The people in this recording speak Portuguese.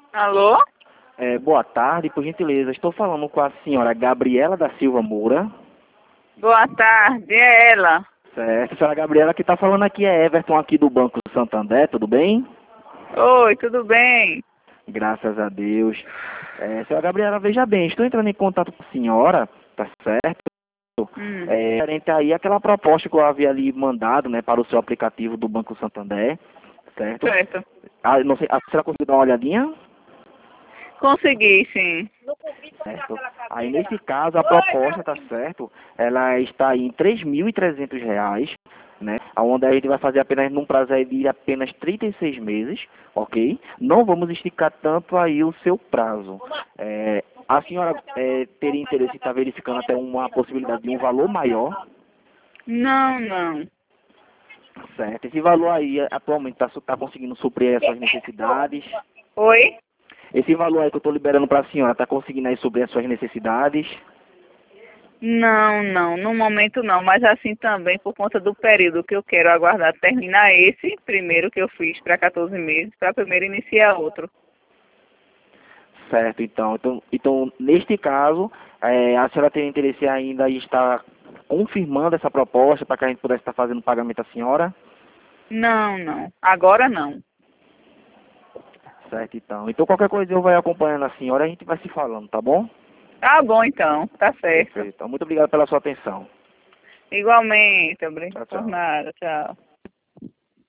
Alô? Boa tarde, por gentileza. Estou falando com a senhora Gabriela da Silva Moura. Boa tarde, é ela. Certo, a senhora Gabriela que está falando aqui é Everton aqui do Banco Santander, tudo bem? Oi, tudo bem? Graças a Deus. Senhora Gabriela, veja bem, estou entrando em contato com a senhora, tá certo? Referente aí aquela proposta que eu havia ali mandado, né, para o seu aplicativo do Banco Santander, certo? Certo. Não sei, a senhora conseguiu dar uma olhadinha? Consegui, sim. Certo. Aí nesse caso a proposta, tá certo? Ela está em R$ 3.300, né? Onde a gente vai fazer apenas num prazo aí de apenas 36 meses, ok? Não vamos esticar tanto aí o seu prazo. A senhora teria interesse em estar verificando até uma possibilidade de um valor maior, Não, não. certo? Esse valor aí atualmente está conseguindo suprir as suas necessidades. Oi? Esse valor aí que eu estou liberando para a senhora está conseguindo aí suprir as suas necessidades. Não, não. No momento não, mas assim também por conta do período que eu quero aguardar terminar esse primeiro que eu fiz para 14 meses, para primeiro iniciar outro. Certo, então neste caso, a senhora tem interesse ainda em estar confirmando essa proposta para que a gente pudesse estar fazendo o pagamento à senhora? Não, não. Agora não. Certo, então. Então qualquer coisa eu vou acompanhando a senhora e a gente vai se falando, tá bom? Tá bom então, tá certo. Perfeito. Então, muito obrigado pela sua atenção. Igualmente, obrigado Tchau, por tchau. nada, tchau.